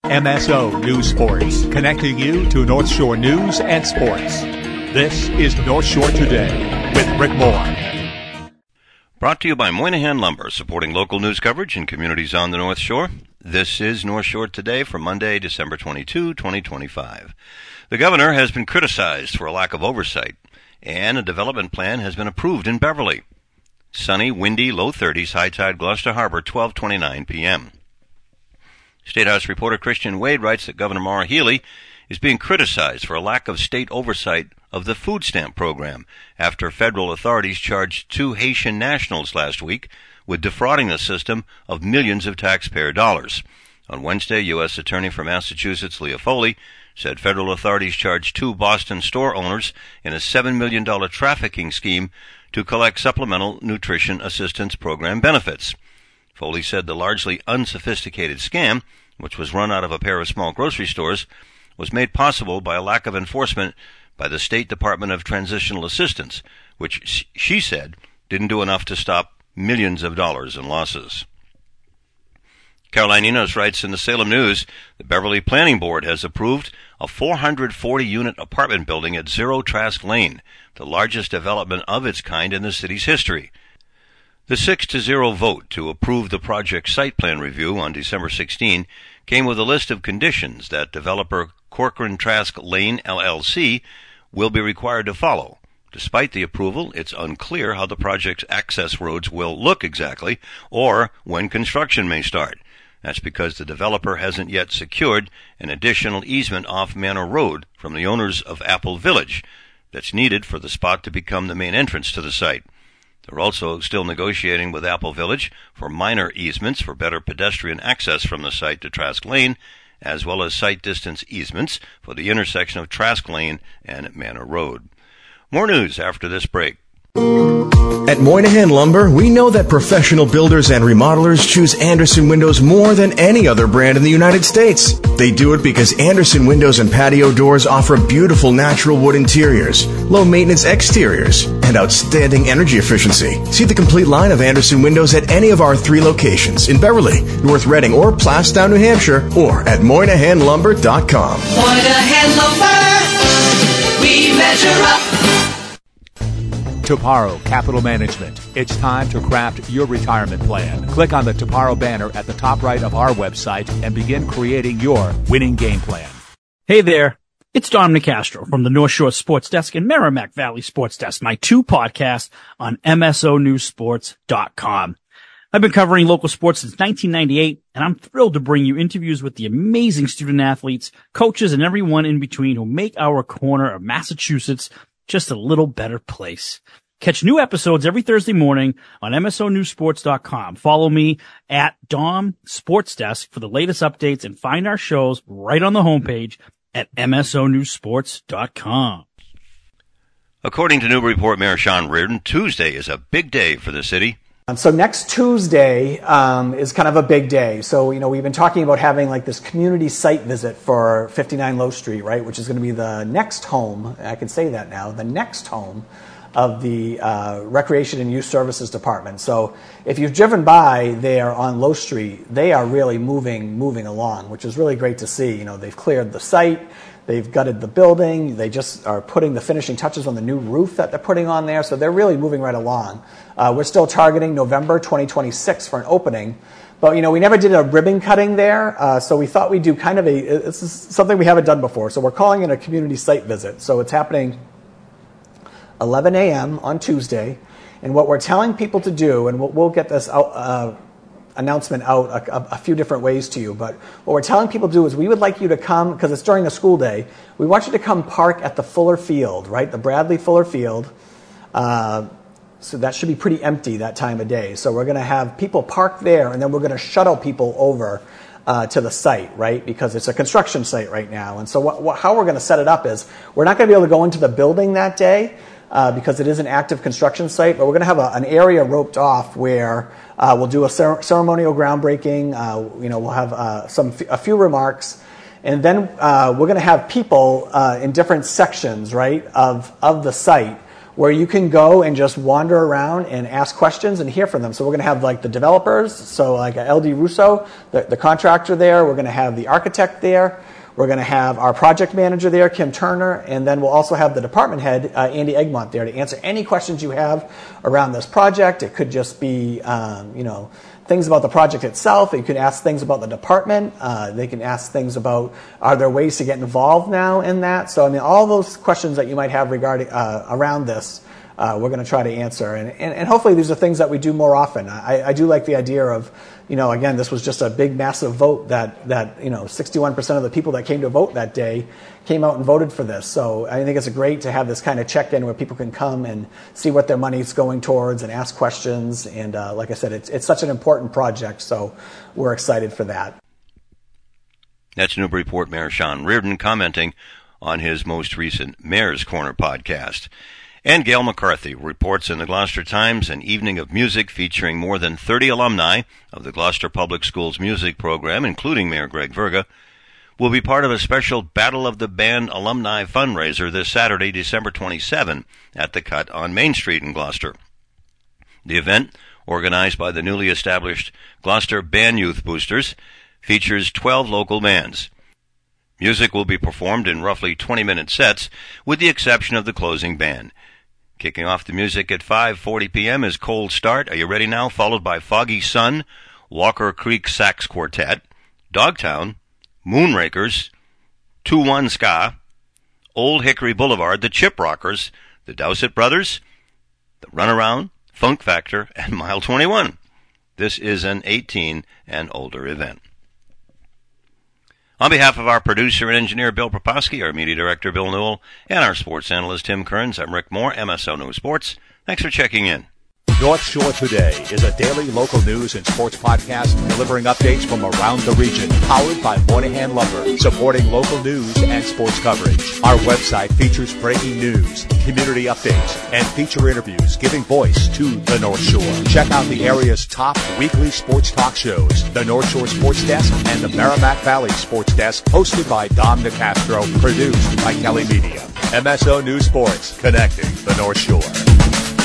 MSO News Sports, connecting you to North Shore news and sports. This is North Shore Today with Rick Moore. Brought to you by Moynihan Lumber, supporting local news coverage in communities on the North Shore. This is North Shore Today for Monday, December 22, 2025. The governor has been criticized for a lack of oversight, and a development plan has been approved in Beverly. Sunny, windy, low 30s, high tide, Gloucester Harbor, 12:29 p.m. State House reporter Christian Wade writes that Governor Maura Healey is being criticized for a lack of state oversight of the food stamp program after federal authorities charged 2 Haitian nationals last week with defrauding the system of millions of taxpayer dollars. On Wednesday, U.S. Attorney for Massachusetts Leah Foley said federal authorities charged 2 Boston store owners in a $7 million trafficking scheme to collect supplemental nutrition assistance program benefits. Foley said the largely unsophisticated scam, which was run out of a pair of small grocery stores, was made possible by a lack of enforcement by the State Department of Transitional Assistance, which she said didn't do enough to stop millions of dollars in losses. Caroline Enos writes in the Salem News, the Beverly Planning Board has approved a 440-unit apartment building at Zero Trask Lane, the largest development of its kind in the city's history. The 6-0 vote to approve the project site plan review on December 16 came with a list of conditions that developer Corcoran Trask Lane LLC will be required to follow. Despite the approval, it's unclear how the project's access roads will look exactly or when construction may start. That's because the developer hasn't yet secured an additional easement off Manor Road from the owners of Apple Village that's needed for the spot to become the main entrance to the site. They're also still negotiating with Apple Village for minor easements for better pedestrian access from the site to Trask Lane, as well as site distance easements for the intersection of Trask Lane and Manor Road. More news after this break. At Moynihan Lumber, we know that professional builders and remodelers choose Andersen Windows more than any other brand in the United States. They do it because Andersen Windows and patio doors offer beautiful natural wood interiors, low-maintenance exteriors, and outstanding energy efficiency. See the complete line of Andersen Windows at any of our 3 locations in Beverly, North Reading, or Plastown, New Hampshire, or at MoynihanLumber.com. Moynihan Lumber, we measure up. Toparo Capital Management. It's time to craft your retirement plan. Click on the Toparo banner at the top right of our website and begin creating your winning game plan. Hey there. It's Dom Nicastro from the North Shore Sports Desk and Merrimack Valley Sports Desk, my 2 podcasts on MSONewsSports.com. I've been covering local sports since 1998, and I'm thrilled to bring you interviews with the amazing student athletes, coaches, and everyone in between who make our corner of Massachusetts just a little better place. Catch new episodes every Thursday morning on MSONewsSports.com. Follow me at Dom Sports Desk for the latest updates and find our shows right on the homepage at MSONewsSports.com. According to Newburyport Mayor Sean Reardon, Tuesday is a big day for the city. So next Tuesday is kind of a big day. So, we've been talking about having like this community site visit for 59 Low Street, right, which is going to be the next home, I can say that now, the next home of the Recreation and Youth Services Department. So if you've driven by there on Low Street, they are really moving along, which is really great to see. They've cleared the site. They've gutted the building. They just are putting the finishing touches on the new roof that they're putting on there. So they're really moving right along. We're still targeting November 2026 for an opening. But, we never did a ribbon cutting there. So we thought we'd do kind of this is something we haven't done before. So we're calling it a community site visit. So it's happening 11 a.m. on Tuesday. And what we're telling people to do, and we'll get this out, announcement out a few different ways to you, but what we're telling people to do is we would like you to come, because it's during a school day, we want you to come park at the Fuller Field, right, the Bradley Fuller Field. So that should be pretty empty that time of day. So we're going to have people park there, and then we're going to shuttle people over to the site, right, because it's a construction site right now. And so how we're going to set it up is we're not going to be able to go into the building that day, because it is an active construction site, but we're going to have an area roped off where we'll do a ceremonial groundbreaking. We'll have a few remarks, and then we're going to have people in different sections, right, of the site where you can go and just wander around and ask questions and hear from them. So we're going to have like the developers, so like LD Russo, the contractor there. We're going to have the architect there. We're going to have our project manager there, Kim Turner, and then we'll also have the department head, Andy Egmont, there to answer any questions you have around this project. It could just be, things about the project itself. You could ask things about the department. They can ask things about, are there ways to get involved now in that? So, all those questions that you might have regarding around this, we're going to try to answer. And hopefully these are things that we do more often. I do like the idea of, again, this was just a big, massive vote that 61% of the people that came to vote that day came out and voted for this. So I think it's great to have this kind of check-in where people can come and see what their money's going towards and ask questions. And like I said, it's such an important project, so we're excited for that. That's Newburyport Mayor Sean Reardon commenting on his most recent Mayor's Corner podcast. And Gail McCarthy reports in the Gloucester Times an evening of music featuring more than 30 alumni of the Gloucester Public Schools music program, including Mayor Greg Verga, will be part of a special Battle of the Band alumni fundraiser this Saturday, December 27, at the Cut on Main Street in Gloucester. The event, organized by the newly established Gloucester Band Youth Boosters, features 12 local bands. Music will be performed in roughly 20-minute sets, with the exception of the closing band. Kicking off the music at 5:40 p.m. is Cold Start, Are You Ready Now?, followed by Foggy Sun, Walker Creek Sax Quartet, Dogtown, Moonrakers, 2-1 Ska, Old Hickory Boulevard, the Chip Rockers, the Dowsett Brothers, the Runaround, Funk Factor, and Mile 21. This is an 18 and older event. On behalf of our producer and engineer Bill Proposki, our media director Bill Newell, and our sports analyst Tim Kearns, I'm Rick Moore, MSO News Sports. Thanks for checking in. North Shore Today is a daily local news and sports podcast delivering updates from around the region, powered by Moynihan Lumber, supporting local news and sports coverage. Our website features breaking news, community updates, and feature interviews giving voice to the North Shore. Check out the area's top weekly sports talk shows, the North Shore Sports Desk and the Merrimack Valley Sports Desk, hosted by Dom DeCastro, produced by Kelly Media. MSO News Sports, connecting the North Shore.